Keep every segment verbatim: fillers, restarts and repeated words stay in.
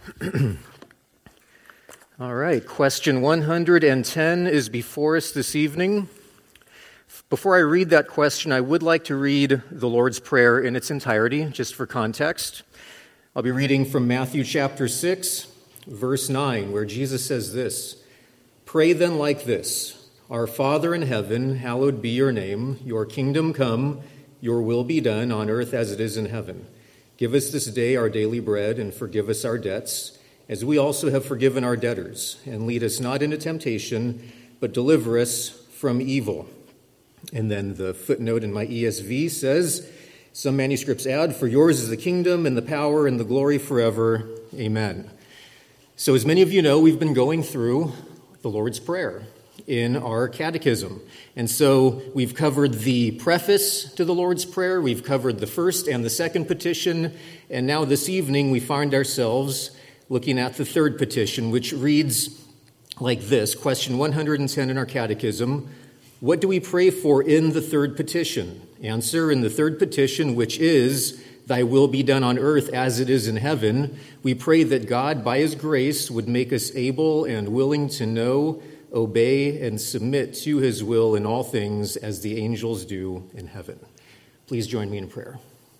All right, question one hundred ten is before us this evening. Before I read that question, I would like to read the Lord's Prayer in its entirety, just for context. I'll be reading from Matthew chapter six, verse nine, where Jesus says this: "Pray then like this, Our Father in heaven, hallowed be your name. Your kingdom come, your will be done on earth as it is in heaven. Give us this day our daily bread, and forgive us our debts, as we also have forgiven our debtors. And lead us not into temptation, but deliver us from evil." And then the footnote in my E S V says, some manuscripts add, "For yours is the kingdom and the power and the glory forever. Amen." So as many of you know, we've been going through the Lord's Prayer in our catechism. And so we've covered the preface to the Lord's Prayer, we've covered the first and the second petition, and now this evening we find ourselves looking at the third petition, which reads like this, question one hundred ten in our catechism: "What do we pray for in the third petition?" Answer: in the third petition, which is, "Thy will be done on earth as it is in heaven," we pray that God, by his grace, would make us able and willing to know, obey, and submit to his will in all things as the angels do in heaven. Please join me in prayer.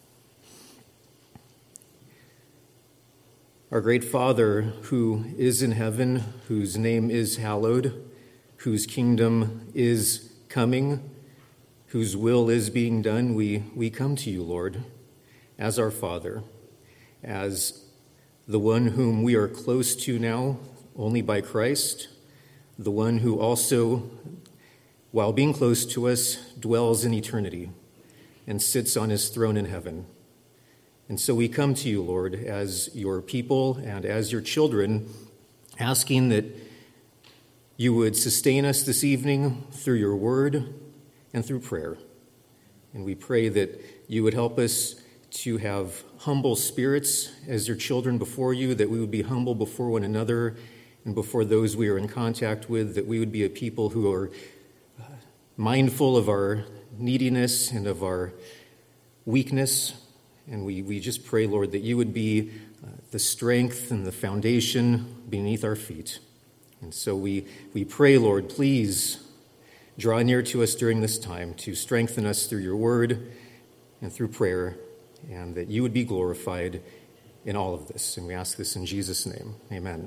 Our great Father, who is in heaven, whose name is hallowed, whose kingdom is coming, whose will is being done, we, we come to you, Lord, as our Father, as the one whom we are close to now only by Christ, the one who also, while being close to us, dwells in eternity and sits on his throne in heaven. And so we come to you, Lord, as your people and as your children, asking that you would sustain us this evening through your word and through prayer. And we pray that you would help us to have humble spirits as your children before you, that we would be humble before one another and before those we are in contact with, that we would be a people who are mindful of our neediness and of our weakness. And we, we just pray, Lord, that you would be uh, the strength and the foundation beneath our feet. And so we, we pray, Lord, please draw near to us during this time to strengthen us through your word and through prayer, and that you would be glorified in all of this. And we ask this in Jesus' name. Amen.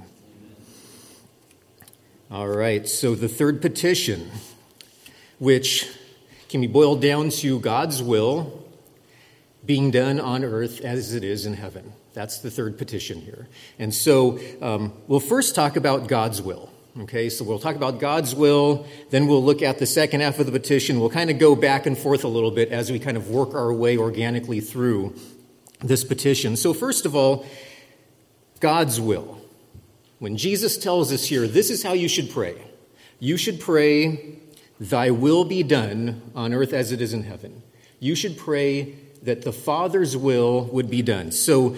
All right, so the third petition, which can be boiled down to God's will being done on earth as it is in heaven. That's the third petition here. And so um, we'll first talk about God's will. Okay, so we'll talk about God's will, then we'll look at the second half of the petition. We'll kind of go back and forth a little bit as we kind of work our way organically through this petition. So first of all, God's will. When Jesus tells us here, this is how you should pray. You should pray, "Thy will be done on earth as it is in heaven." You should pray that the Father's will would be done. So,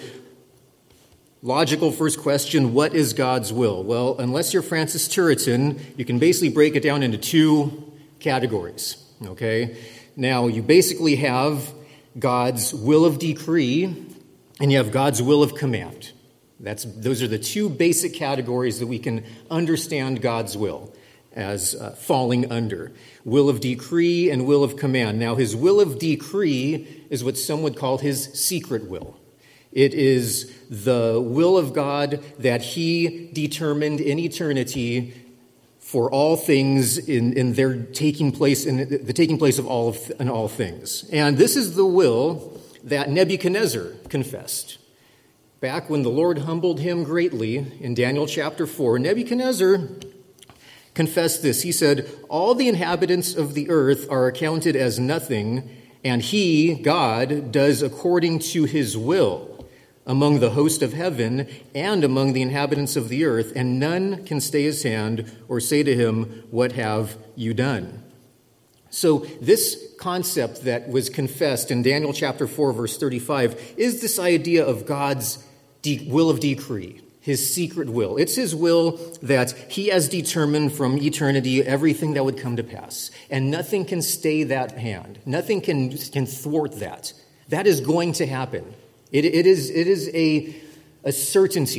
logical first question, what is God's will? Well, unless you're Francis Turretin, you can basically break it down into two categories, okay? Now, you basically have God's will of decree, and you have God's will of command. That's, those are the two basic categories that we can understand God's will as uh, falling under. Will of decree and will of command. Now, his will of decree is what some would call his secret will. It is the will of God that he determined in eternity for all things in, in their taking place, in the taking place of all of, in all things. And this is the will that Nebuchadnezzar confessed. Back when the Lord humbled him greatly in Daniel chapter four, Nebuchadnezzar confessed this. He said, "All the inhabitants of the earth are accounted as nothing, and he, God, does according to his will among the host of heaven and among the inhabitants of the earth, and none can stay his hand or say to him, 'What have you done?'" So this concept that was confessed in Daniel chapter four, verse thirty-five, is this idea of God's de- will of decree. His secret will. It's his will that he has determined from eternity everything that would come to pass. And nothing can stay that hand. Nothing can, can thwart that. That is going to happen. It, it is, it is a, a certainty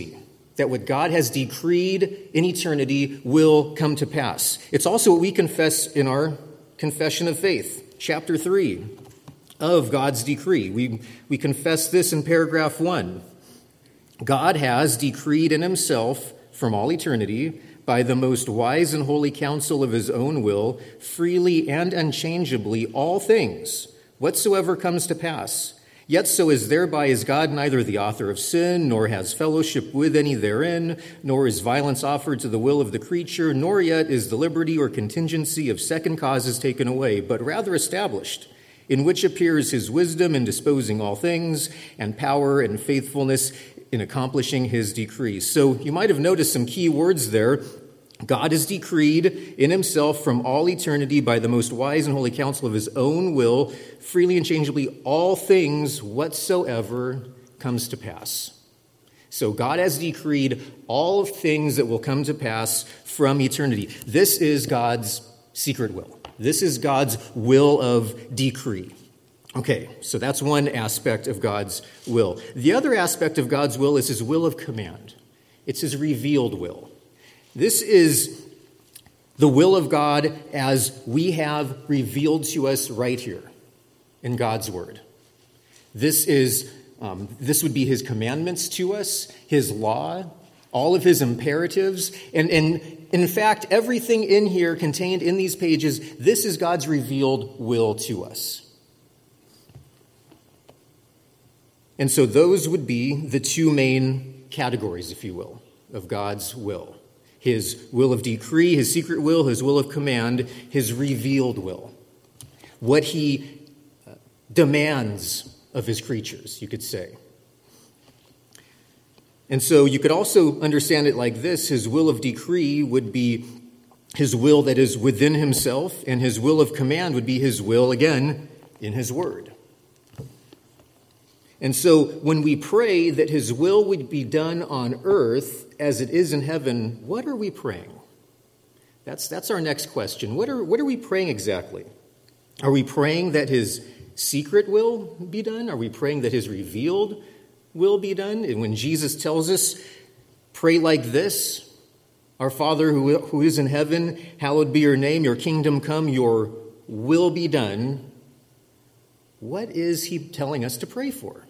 that what God has decreed in eternity will come to pass. It's also what we confess in our Confession of Faith, chapter three of God's decree. We, we confess this in paragraph one. God has decreed in himself from all eternity, by the most wise and holy counsel of his own will, freely and unchangeably all things, whatsoever comes to pass. Yet so is thereby is God neither the author of sin, nor has fellowship with any therein, nor is violence offered to the will of the creature, nor yet is the liberty or contingency of second causes taken away, but rather established, in which appears his wisdom in disposing all things, and power and faithfulness in accomplishing his decrees. So you might have noticed some key words there. God has decreed in himself from all eternity by the most wise and holy counsel of his own will, freely and changeably, all things whatsoever comes to pass. So God has decreed all things that will come to pass from eternity. This is God's secret will. This is God's will of decree. Okay, so that's one aspect of God's will. The other aspect of God's will is his will of command. It's his revealed will. This is the will of God as we have revealed to us right here in God's word. This is um, this would be his commandments to us, his law, all of his imperatives, and, and in fact, everything in here contained in these pages, this is God's revealed will to us. And so those would be the two main categories, if you will, of God's will. His will of decree, his secret will, his will of command, his revealed will. What he demands of his creatures, you could say. And so you could also understand it like this. His will of decree would be his will that is within himself, and his will of command would be his will, again, in his word. And so when we pray that his will would be done on earth as it is in heaven, what are we praying? That's, that's our next question. What are, what are we praying exactly? Are we praying that his secret will be done? Are we praying that his revealed will be done? And when Jesus tells us, pray like this, our Father who, who is in heaven, hallowed be your name, your kingdom come, your will be done. What is he telling us to pray for?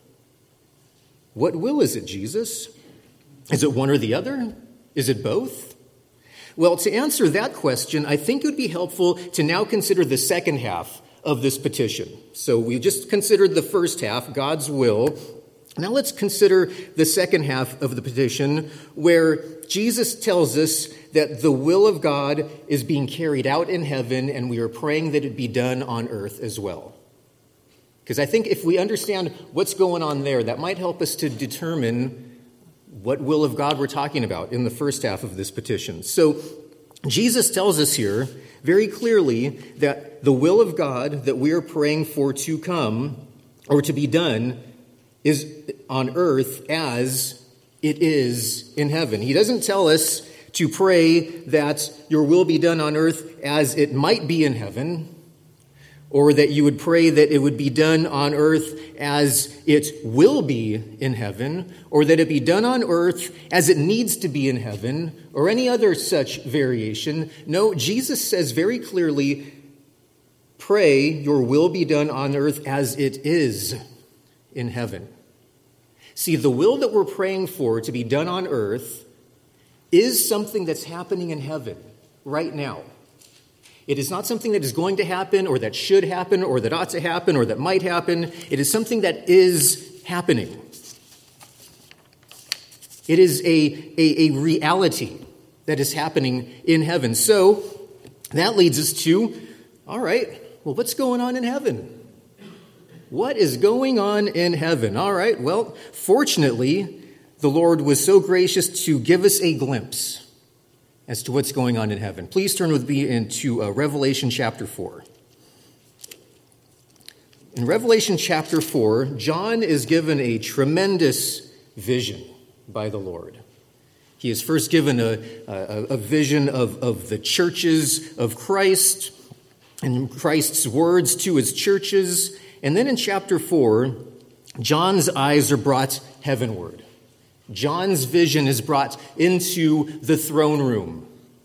What will is it, Jesus? Is it one or the other? Is it both? Well, to answer that question, I think it would be helpful to now consider the second half of this petition. So we just considered the first half, God's will. Now let's consider the second half of the petition, where Jesus tells us that the will of God is being carried out in heaven, and we are praying that it be done on earth as well. Because I think if we understand what's going on there, that might help us to determine what will of God we're talking about in the first half of this petition. So Jesus tells us here very clearly that the will of God that we are praying for to come or to be done is on earth as it is in heaven. He doesn't tell us to pray that your will be done on earth as it might be in heaven, or that you would pray that it would be done on earth as it will be in heaven, or that it be done on earth as it needs to be in heaven, or any other such variation. No, Jesus says very clearly, pray your will be done on earth as it is in heaven. See, the will that we're praying for to be done on earth is something that's happening in heaven right now. It is not something that is going to happen, or that should happen, or that ought to happen, or that might happen. It is something that is happening. It is a, a, a reality that is happening in heaven. So that leads us to, all right, well, what's going on in heaven? What is going on in heaven? All right, well, fortunately, the Lord was so gracious to give us a glimpse as to what's going on in heaven. Please turn with me into uh, Revelation chapter four. In Revelation chapter four, John is given a tremendous vision by the Lord. He is first given a, a, a vision of, of the churches of Christ and Christ's words to his churches. And then in chapter four, John's eyes are brought heavenward. John's vision is brought into the throne room,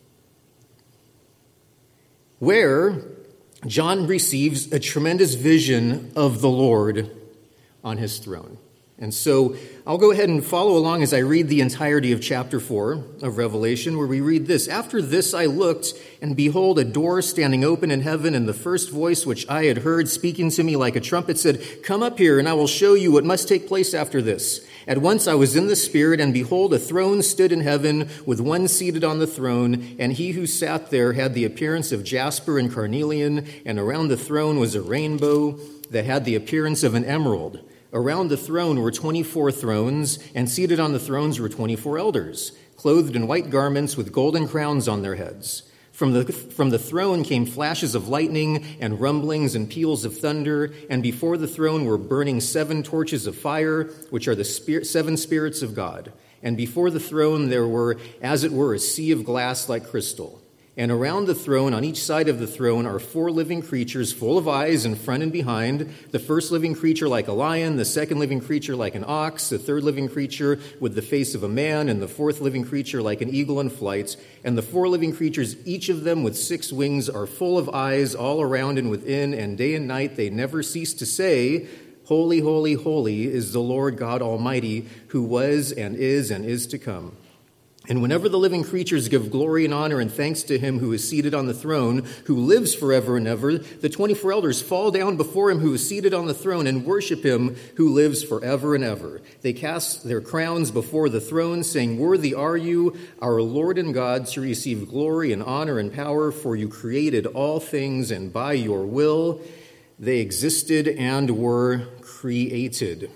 where John receives a tremendous vision of the Lord on his throne. And so I'll go ahead and follow along as I read the entirety of chapter four of Revelation, where we read this. After this I looked, and behold, a door standing open in heaven, and the first voice which I had heard speaking to me like a trumpet said, "Come up here, and I will show you what must take place after this." At once I was in the Spirit, and behold, a throne stood in heaven, with one seated on the throne, and he who sat there had the appearance of jasper and carnelian, and around the throne was a rainbow that had the appearance of an emerald. Around the throne were twenty-four thrones, and seated on the thrones were twenty-four elders, clothed in white garments with golden crowns on their heads. From the, from the throne came flashes of lightning and rumblings and peals of thunder, and before the throne were burning seven torches of fire, which are the spirit, seven spirits of God. And before the throne there were, as it were, a sea of glass like crystal. And around the throne, on each side of the throne, are four living creatures full of eyes in front and behind. The first living creature like a lion, the second living creature like an ox, the third living creature with the face of a man, and the fourth living creature like an eagle in flight. And the four living creatures, each of them with six wings, are full of eyes all around and within, and day and night they never cease to say, "Holy, holy, holy is the Lord God Almighty, who was and is and is to come." And whenever the living creatures give glory and honor and thanks to him who is seated on the throne, who lives forever and ever, the twenty-four elders fall down before him who is seated on the throne and worship him who lives forever and ever. They cast their crowns before the throne, saying, "Worthy are you, our Lord and God, to receive glory and honor and power, for you created all things, and by your will they existed and were created."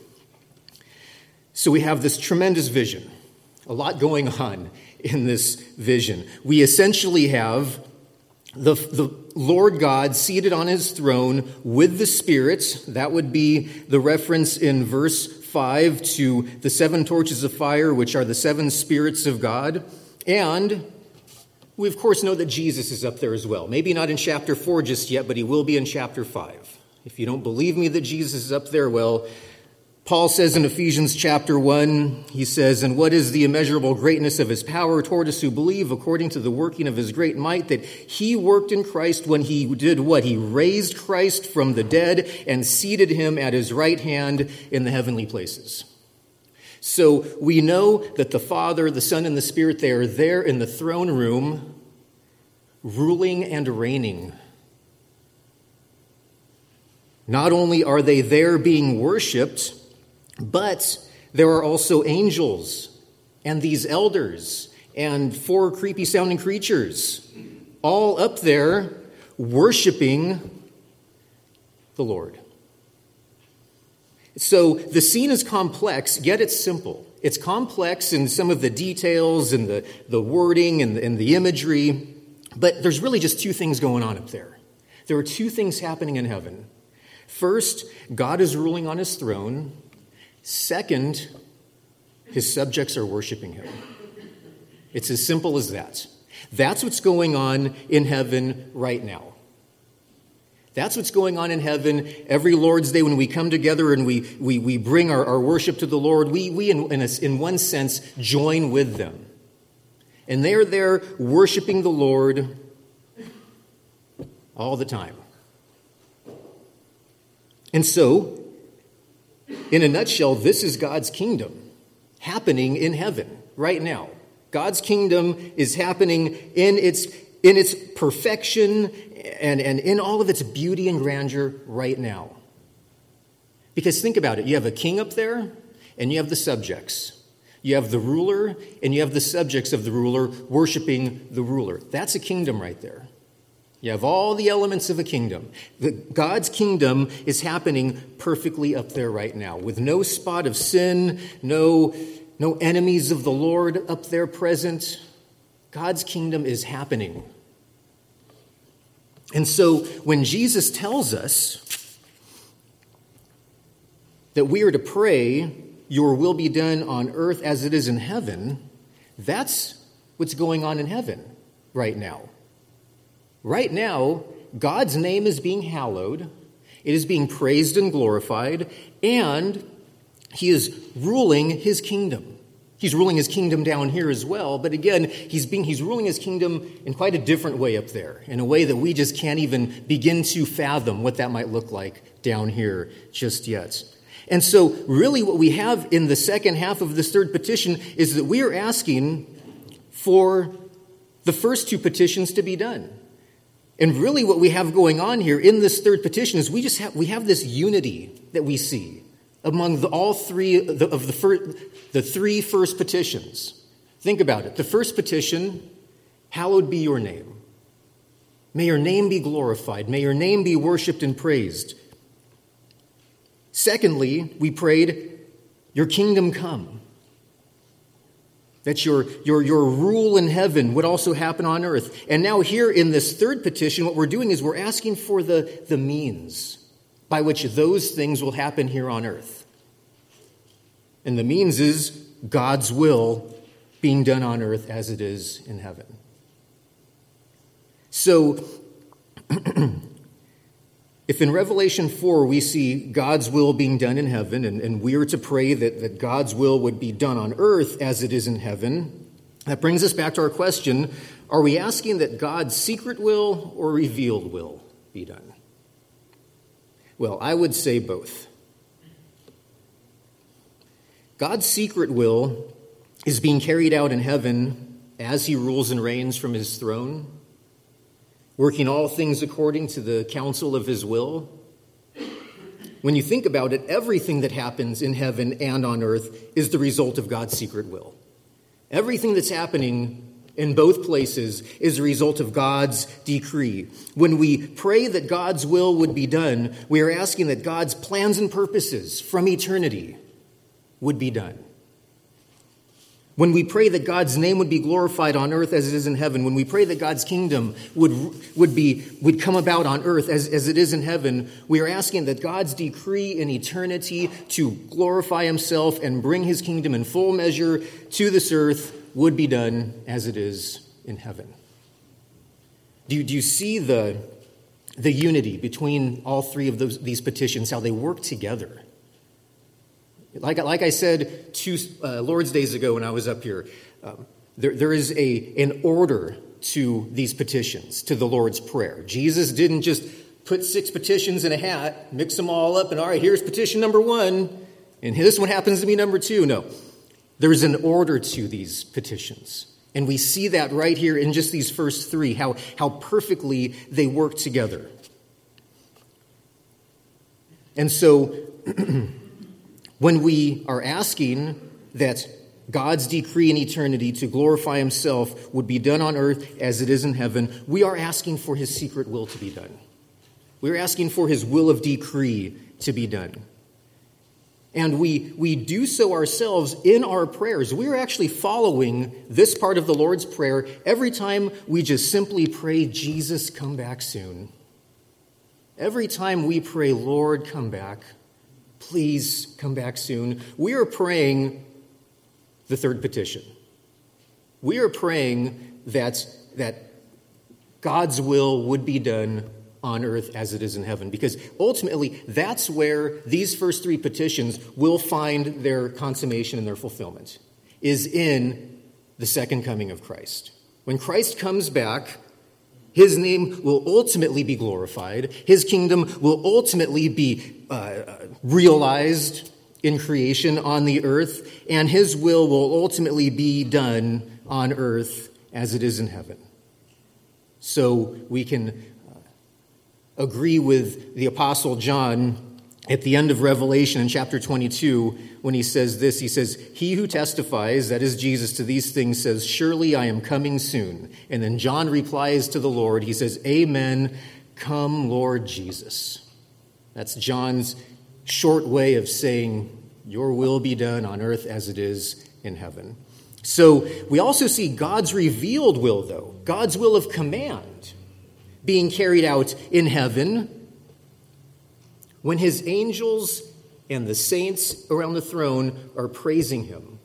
So we have this tremendous vision. A lot going on in this vision. We essentially have the, the Lord God seated on his throne with the spirits. That would be the reference in verse five to the seven torches of fire, which are the seven spirits of God. And we, of course, know that Jesus is up there as well. Maybe not in chapter four just yet, but he will be in chapter five. If you don't believe me that Jesus is up there, well, Paul says in Ephesians chapter one, he says, "And what is the immeasurable greatness of his power toward us who believe, according to the working of his great might, that he worked in Christ when he did what? He raised Christ from the dead and seated him at his right hand in the heavenly places." So we know that the Father, the Son, and the Spirit, they are there in the throne room, ruling and reigning. Not only are they there being worshipped, but there are also angels and these elders and four creepy sounding creatures all up there worshiping the Lord. So the scene is complex, yet it's simple. It's complex in some of the details and the, the wording and the, and the imagery, but there's really just two things going on up there. There are two things happening in heaven. First, God is ruling on his throne. Second, his subjects are worshiping him. It's as simple as that. That's what's going on in heaven right now. That's what's going on in heaven every Lord's Day when we come together and we we, we bring our, our worship to the Lord. We, we in, in, a, in one sense, join with them. And they're there worshiping the Lord all the time. And so, in a nutshell, this is God's kingdom happening in heaven right now. God's kingdom is happening in its in its perfection and, and in all of its beauty and grandeur right now. Because think about it. You have a king up there, and you have the subjects. You have the ruler, and you have the subjects of the ruler worshiping the ruler. That's a kingdom right there. You have all the elements of a kingdom. The, God's kingdom is happening perfectly up there right now, with no spot of sin, no, no enemies of the Lord up there present. God's kingdom is happening. And so when Jesus tells us that we are to pray, "Your will be done on earth as it is in heaven," that's what's going on in heaven right now. Right now, God's name is being hallowed, it is being praised and glorified, and he is ruling his kingdom. He's ruling his kingdom down here as well, but again, he's being he's ruling his kingdom in quite a different way up there, in a way that we just can't even begin to fathom what that might look like down here just yet. And so really what we have in the second half of this third petition is that we are asking for the first two petitions to be done. And really what we have going on here in this third petition is we just have we have this unity that we see among the, all three of the, of the, first, the three first petitions. Think about it. The first petition, hallowed be your name. May your name be glorified. May your name be worshiped and praised. Secondly, we prayed, your kingdom come. That your, your, your rule in heaven would also happen on earth. And now here in this third petition, what we're doing is we're asking for the, the means by which those things will happen here on earth. And the means is God's will being done on earth as it is in heaven. So, if in Revelation four we see God's will being done in heaven, and, and we are to pray that, that God's will would be done on earth as it is in heaven, that brings us back to our question, are we asking that God's secret will or revealed will be done? Well, I would say both. God's secret will is being carried out in heaven as he rules and reigns from his throne, working all things according to the counsel of his will. When you think about it, everything that happens in heaven and on earth is the result of God's secret will. Everything that's happening in both places is a result of God's decree. When we pray that God's will would be done, we are asking that God's plans and purposes from eternity would be done. When we pray that God's name would be glorified on earth as it is in heaven, when we pray that God's kingdom would, would, be, would come about on earth as, as it is in heaven, we are asking that God's decree in eternity to glorify himself and bring his kingdom in full measure to this earth would be done as it is in heaven. Do you, do you see the, the unity between all three of those, these petitions, how they work together? Like, like I said two uh, Lord's Days ago when I was up here, um, there, there is a an order to these petitions, to the Lord's Prayer. Jesus didn't just put six petitions in a hat, mix them all up, and all right, here's petition number one, and this one happens to be number two. No, there's an order to these petitions. And we see that right here in just these first three, how, how perfectly they work together. And so when we are asking that God's decree in eternity to glorify himself would be done on earth as it is in heaven, we are asking for his secret will to be done. We're asking for his will of decree to be done. And we, we do so ourselves in our prayers. We're actually following this part of the Lord's Prayer every time we just simply pray, Jesus, come back soon. Every time we pray, Lord, come back. Please come back soon. We are praying the third petition. We are praying that, that God's will would be done on earth as it is in heaven. Because ultimately, that's where these first three petitions will find their consummation and their fulfillment, is in the second coming of Christ. When Christ comes back, his name will ultimately be glorified. His kingdom will ultimately be uh, realized in creation on the earth, and his will will ultimately be done on earth as it is in heaven. So we can uh, agree with the Apostle John at the end of Revelation in chapter twenty-two when he says this. He says, he who testifies, that is Jesus, to these things says, surely I am coming soon. And then John replies to the Lord. He says, amen, come Lord Jesus. That's John's short way of saying, your will be done on earth as it is in heaven. So we also see God's revealed will, though, God's will of command being carried out in heaven when his angels and the saints around the throne are praising him.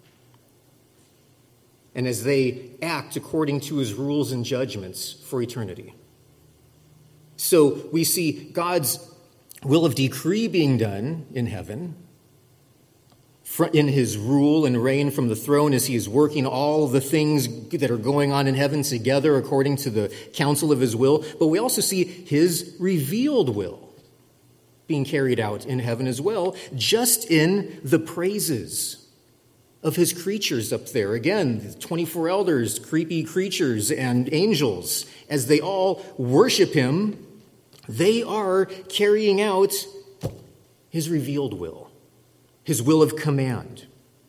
And as they act according to his rules and judgments for eternity. So we see God's will of decree being done in heaven in his rule and reign from the throne as he is working all the things that are going on in heaven together according to the counsel of his will. But we also see his revealed will being carried out in heaven as well, just in the praises of his creatures up there. Again, the twenty-four elders, creepy creatures, and angels, as they all worship him, they are carrying out his revealed will, his will of command.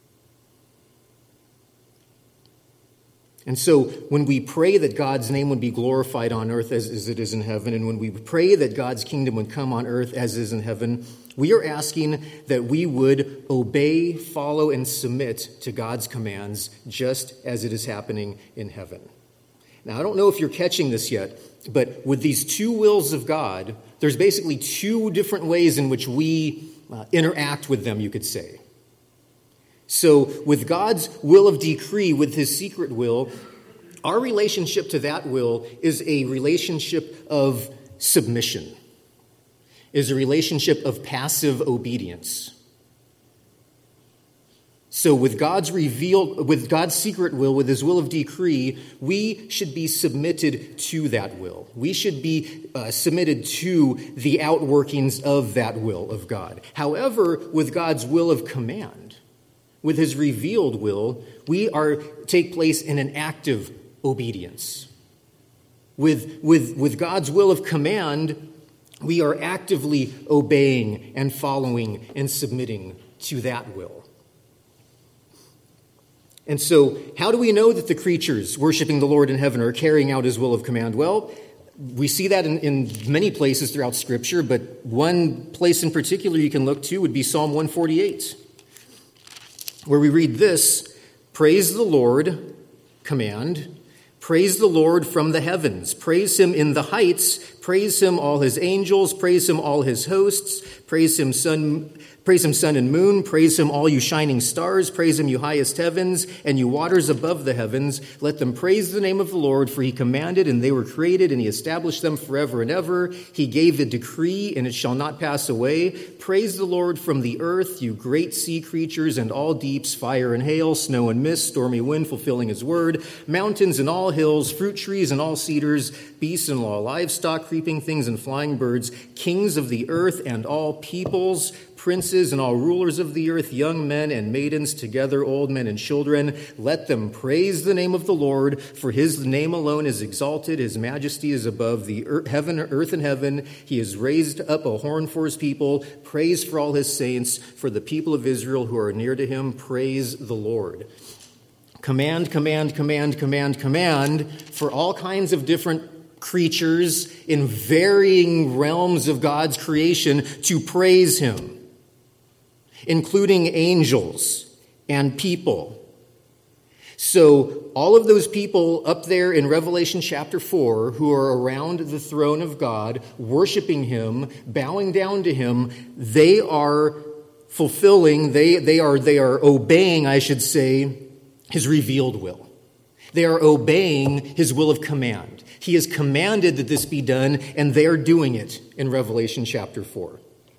And so when we pray that God's name would be glorified on earth as, as it is in heaven, and when we pray that God's kingdom would come on earth as is in heaven, we are asking that we would obey, follow, and submit to God's commands just as it is happening in heaven. Now, I don't know if you're catching this yet, but with these two wills of God, there's basically two different ways in which we uh, interact with them, you could say. So with God's will of decree, with his secret will, our relationship to that will is a relationship of submission, is a relationship of passive obedience. So with God's revealed, with God's secret will, with his will of decree, we should be submitted to that will. We should be uh, submitted to the outworkings of that will of God. However, with God's will of command, with his revealed will, we are take place in an active obedience. With, with, with God's will of command, we are actively obeying and following and submitting to that will. And so, how do we know that the creatures worshiping the Lord in heaven are carrying out his will of command? Well, we see that in, in many places throughout Scripture, but one place in particular you can look to would be Psalm one forty-eight. Where we read this: praise the Lord, command, praise the Lord from the heavens, praise him in the heights, praise him all his angels, praise him all his hosts, praise him sun, praise him sun and moon, praise him all you shining stars, praise him you highest heavens, and you waters above the heavens. Let them praise the name of the Lord, for he commanded, and they were created, and he established them forever and ever. He gave the decree, and it shall not pass away. Praise the Lord from the earth, you great sea creatures and all deeps, fire and hail, snow and mist, stormy wind fulfilling his word, mountains and all hills, fruit trees and all cedars, beasts and all livestock, creeping things and flying birds, kings of the earth and all peoples, princes and all rulers of the earth, young men and maidens together, old men and children. Let them praise the name of the Lord, for his name alone is exalted. His majesty is above the earth, heaven, earth and heaven. He has raised up a horn for his people. Praise for all his saints, for the people of Israel who are near to him. Praise the Lord. Command, command, command, command, command for all kinds of different creatures in varying realms of God's creation to praise him, including angels and people. So all of those people up there in Revelation chapter four who are around the throne of God, worshiping him, bowing down to him, they are fulfilling, they, they are, they are obeying, I should say, his revealed will. They are obeying his will of command. He has commanded that this be done, and they are doing it in Revelation chapter four.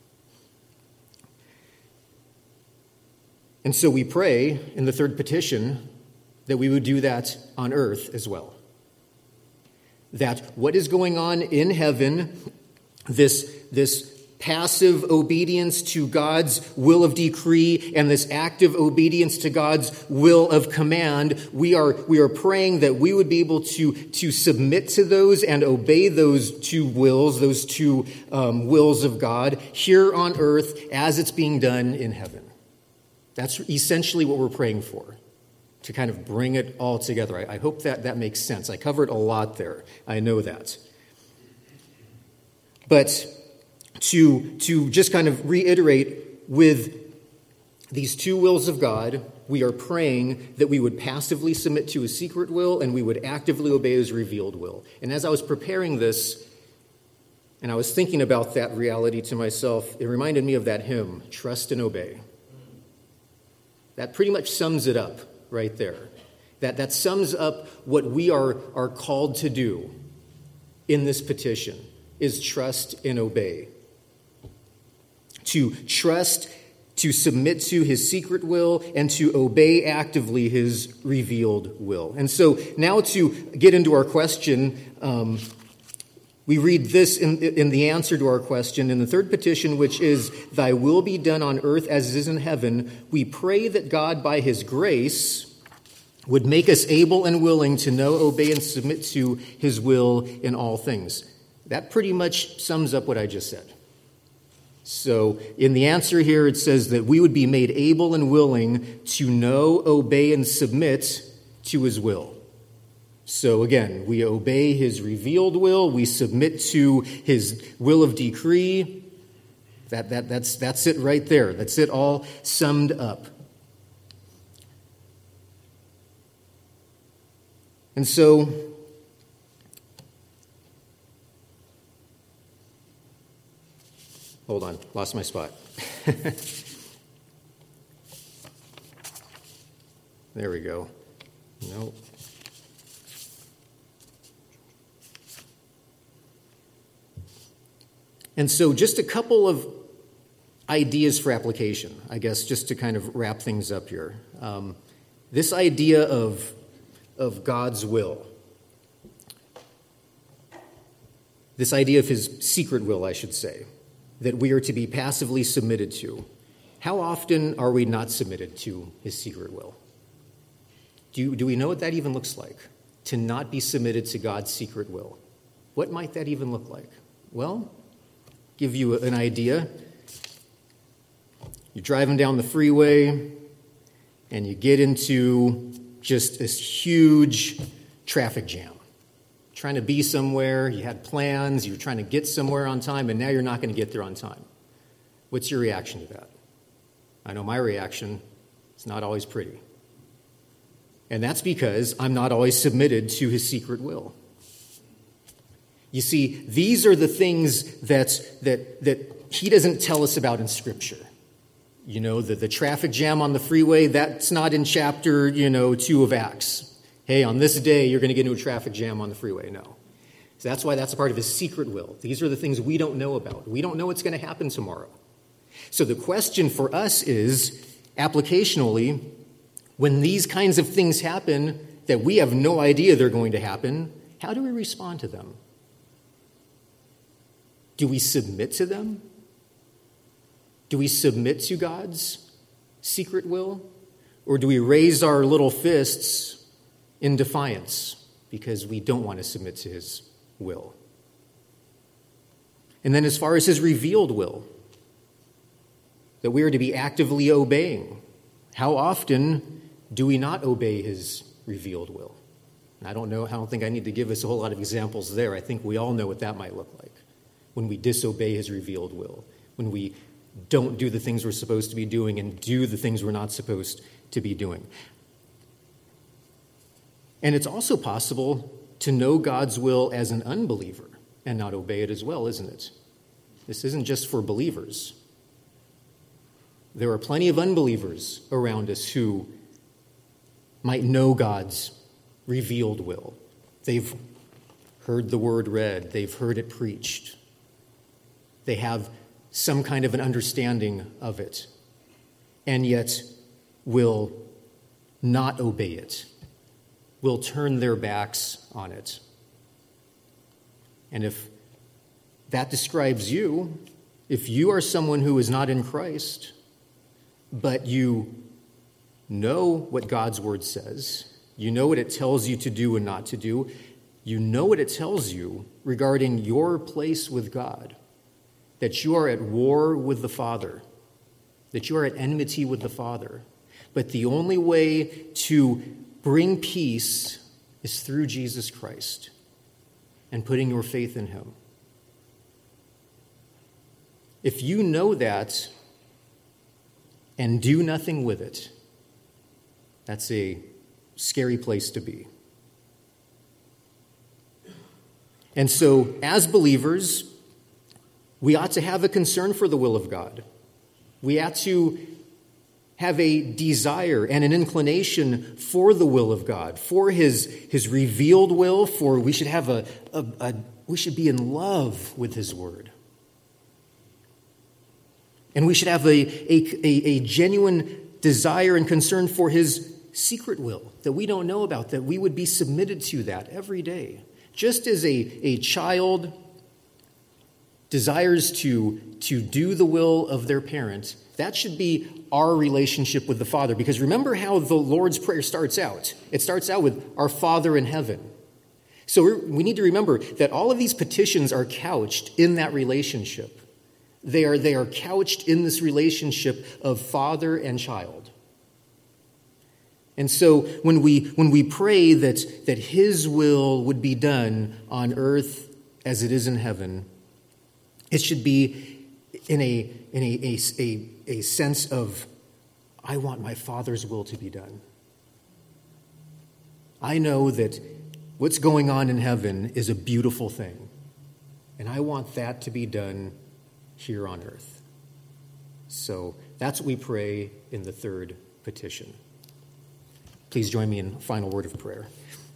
And so we pray in the third petition that we would do that on earth as well. That what is going on in heaven, this, this passive obedience to God's will of decree and this active obedience to God's will of command, we are, we are praying that we would be able to, to submit to those and obey those two wills, those two um, wills of God here on earth as it's being done in heaven. That's essentially what we're praying for, to kind of bring it all together. I, I hope that that makes sense. I covered a lot there. I know that. But to, to just kind of reiterate, with these two wills of God, we are praying that we would passively submit to his secret will and we would actively obey his revealed will. And as I was preparing this, and I was thinking about that reality to myself, it reminded me of that hymn, Trust and Obey. That pretty much sums it up right there. That, that sums up what we are, are called to do in this petition, is trust and obey. To trust, to submit to his secret will, and to obey actively his revealed will. And so now to get into our question, um, we read this in, in the answer to our question. In the third petition, which is, "Thy will be done on earth as it is in heaven," we pray that God, by his grace, would make us able and willing to know, obey, and submit to his will in all things. That pretty much sums up what I just said. So in the answer here, it says that we would be made able and willing to know, obey, and submit to his will. So again, we obey his revealed will, we submit to his will of decree. That, that, that's, that's it right there. That's it all summed up. And so, hold on, lost my spot. There we go. Nope. And so just a couple of ideas for application, I guess, just to kind of wrap things up here. Um, this idea of, of God's will, this idea of his secret will, I should say, that we are to be passively submitted to. How often are we not submitted to his secret will? Do, you, do we know what that even looks like? To not be submitted to God's secret will. What might that even look like? Well, give you an idea. You're driving down the freeway and you get into just this huge traffic jam. Trying to be somewhere, you had plans, you were trying to get somewhere on time, and now you're not going to get there on time. What's your reaction to that? I know my reaction, it's not always pretty. And that's because I'm not always submitted to his secret will. You see, these are the things that, that, that he doesn't tell us about in Scripture. You know, the, the traffic jam on the freeway, that's not in chapter, you know, two of Acts. Hey, on this day, you're going to get into a traffic jam on the freeway. No. So that's why that's a part of his secret will. These are the things we don't know about. We don't know what's going to happen tomorrow. So the question for us is, applicationally, when these kinds of things happen that we have no idea they're going to happen, how do we respond to them? Do we submit to them? Do we submit to God's secret will? Or do we raise our little fists in defiance because we don't want to submit to his will? And then as far as his revealed will, that we are to be actively obeying, how often do we not obey his revealed will? And I don't know, I don't think I need to give us a whole lot of examples there. I think we all know what that might look like. When we disobey his revealed will, when we don't do the things we're supposed to be doing and do the things we're not supposed to be doing. And it's also possible to know God's will as an unbeliever and not obey it as well, isn't it? This isn't just for believers. There are plenty of unbelievers around us who might know God's revealed will. They've heard the word read. They've heard it preached. They have some kind of an understanding of it, and yet will not obey it, will turn their backs on it. And if that describes you, if you are someone who is not in Christ, but you know what God's word says, you know what it tells you to do and not to do, you know what it tells you regarding your place with God, that you are at war with the Father, that you are at enmity with the Father. But the only way to bring peace is through Jesus Christ and putting your faith in him. If you know that and do nothing with it, that's a scary place to be. And so, as believers, we ought to have a concern for the will of God. We ought to have a desire and an inclination for the will of God, for his, his revealed will, for we should have a, a, a we should be in love with his word. And we should have a, a, a, a genuine desire and concern for his secret will that we don't know about, that we would be submitted to that every day. Just as a, a child desires to, to do the will of their parent, that should be our relationship with the Father. Because remember how the Lord's Prayer starts out. It starts out with our Father in heaven. So we're, we need to remember that all of these petitions are couched in that relationship. They are, they are couched in this relationship of father and child. And so when we when we pray that, that his will would be done on earth as it is in heaven, it should be in a in a, a, a, a sense of, I want my Father's will to be done. I know that what's going on in heaven is a beautiful thing, and I want that to be done here on earth. So that's what we pray in the third petition. Please join me in a final word of prayer.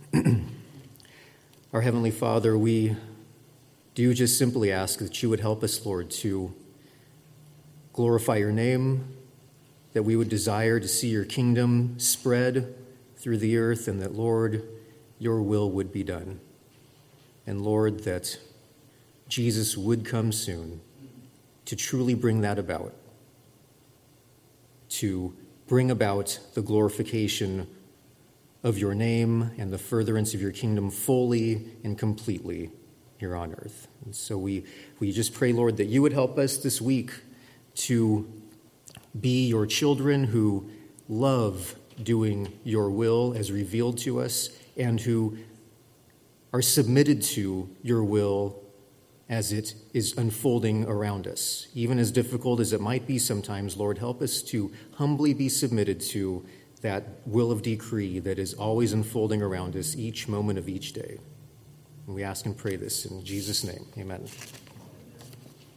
Our Heavenly Father, we do just simply ask that you would help us, Lord, to glorify your name, that we would desire to see your kingdom spread through the earth, and that, Lord, your will would be done. And, Lord, that Jesus would come soon to truly bring that about, to bring about the glorification of your name and the furtherance of your kingdom fully and completely here on earth. And so we, we just pray, Lord, that you would help us this week to be your children who love doing your will as revealed to us, and who are submitted to your will as it is unfolding around us. Even as difficult as it might be sometimes, Lord, help us to humbly be submitted to that will of decree that is always unfolding around us each moment of each day. And we ask and pray this in Jesus' name. Amen.